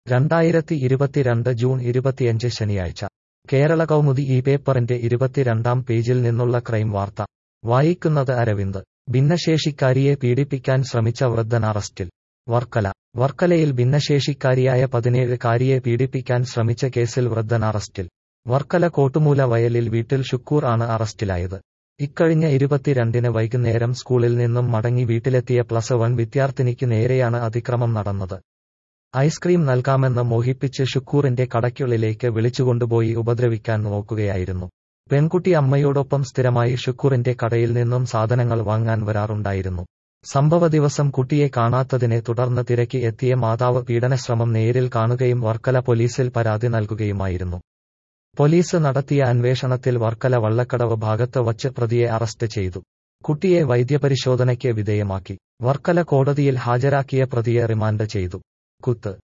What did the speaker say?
2022 June 25 ശനിയാഴ്ച കേരള കൗമുദി ഈ പേപ്പറിന്റെ 22-ാം പേജിൽ നിന്നുള്ള ക്രൈം വാർത്ത വായിക്കുന്നത് അരവിന്ദ്. ഭിന്നശേഷിക്കാരിയെ പീഡിപ്പിക്കാൻ ശ്രമിച്ച വൃദ്ധൻ അറസ്റ്റിൽ. വർക്കലയിൽ ഭിന്നശേഷിക്കാരിയായ 17-കാരിയെ പീഡിപ്പിക്കാൻ ശ്രമിച്ച കേസിൽ വൃദ്ധൻ അറസ്റ്റിൽ. വർക്കല കോട്ടുമൂല വയലിൽ വീട്ടിൽ ഷുക്കൂർ ആണ് അറസ്റ്റിലായത്. ഇക്കഴിഞ്ഞ 22-ന് വൈകുന്നേരം സ്കൂളിൽ നിന്നും മടങ്ങി വീട്ടിലെത്തിയ +1 വിദ്യാർത്ഥിനിക്ക് നേരെയാണ് അതിക്രമം നടന്നത്. ഐസ്ക്രീം നൽകാമെന്ന് മോഹിപ്പിച്ച് ഷുക്കൂറിന്റെ കടയ്ക്കുള്ളിലേക്ക് വിളിച്ചുകൊണ്ടുപോയി ഉപദ്രവിക്കാൻ നോക്കുകയായിരുന്നു. പെൺകുട്ടി അമ്മയോടൊപ്പം സ്ഥിരമായി ഷുക്കൂറിന്റെ കടയിൽ നിന്നും സാധനങ്ങൾ വാങ്ങാൻ വരാറുണ്ടായിരുന്നു. സംഭവ ദിവസം കുട്ടിയെ കാണാത്തതിനെ തുടർന്ന് തിരക്കി എത്തിയ മാതാവ് പീഡനശ്രമം നേരിൽ കാണുകയും വർക്കല പോലീസിൽ പരാതി നൽകുകയുമായിരുന്നു. പോലീസ് നടത്തിയ അന്വേഷണത്തിൽ വർക്കല വള്ളക്കടവ് ഭാഗത്ത് വച്ച് പ്രതിയെ അറസ്റ്റ് ചെയ്തു. കുട്ടിയെ വൈദ്യപരിശോധനയ്ക്ക് വിധേയമാക്കി. വർക്കല കോടതിയിൽ ഹാജരാക്കിയ പ്രതിയെ റിമാൻഡ് ചെയ്തു.